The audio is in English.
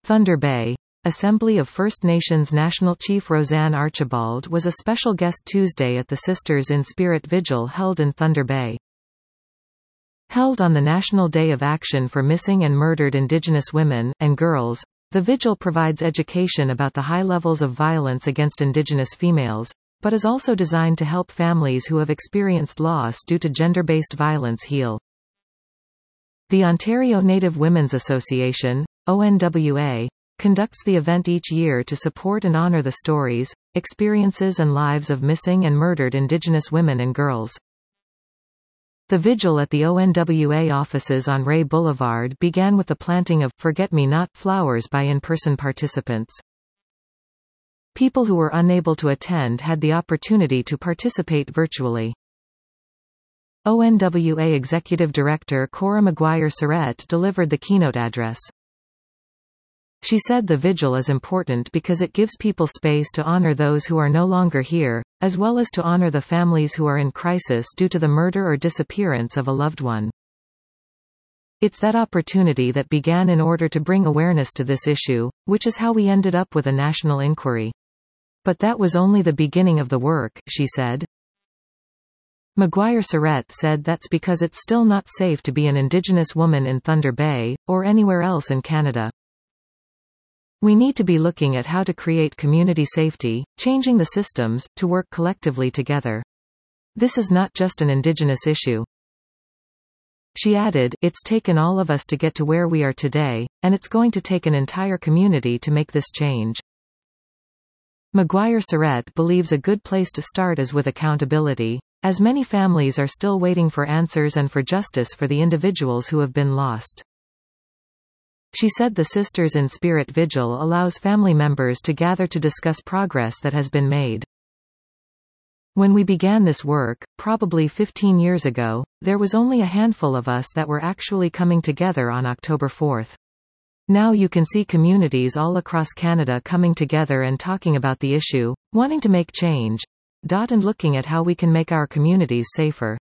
Thunder Bay. Assembly of First Nations National Chief Roseanne Archibald was a special guest Tuesday at the Sisters in Spirit Vigil held in Thunder Bay. Held on the National Day of Action for Missing and Murdered Indigenous Women and Girls, the vigil provides education about the high levels of violence against Indigenous females, but is also designed to help families who have experienced loss due to gender-based violence heal. The Ontario Native Women's Association, ONWA, conducts the event each year to support and honour the stories, experiences and lives of missing and murdered Indigenous women and girls. The vigil at the ONWA offices on Ray Boulevard began with the planting of forget-me-not flowers by in-person participants. People who were unable to attend had the opportunity to participate virtually. ONWA Executive Director Cora Maguire-Surrett delivered the keynote address. She said the vigil is important because it gives people space to honor those who are no longer here, as well as to honor the families who are in crisis due to the murder or disappearance of a loved one. It's that opportunity that began in order to bring awareness to this issue, which is how we ended up with a national inquiry. But that was only the beginning of the work, she said. Maguire-Surrett said that's because it's still not safe to be an Indigenous woman in Thunder Bay, or anywhere else in Canada. We need to be looking at how to create community safety, changing the systems, to work collectively together. This is not just an Indigenous issue. She added, it's taken all of us to get to where we are today, and it's going to take an entire community to make this change. Maguire-Surrett believes a good place to start is with accountability, as many families are still waiting for answers and for justice for the individuals who have been lost. She said the Sisters in Spirit Vigil allows family members to gather to discuss progress that has been made. When we began this work, probably 15 years ago, there was only a handful of us that were actually coming together on October 4th. Now you can see communities all across Canada coming together and talking about the issue, wanting to make change, and looking at how we can make our communities safer.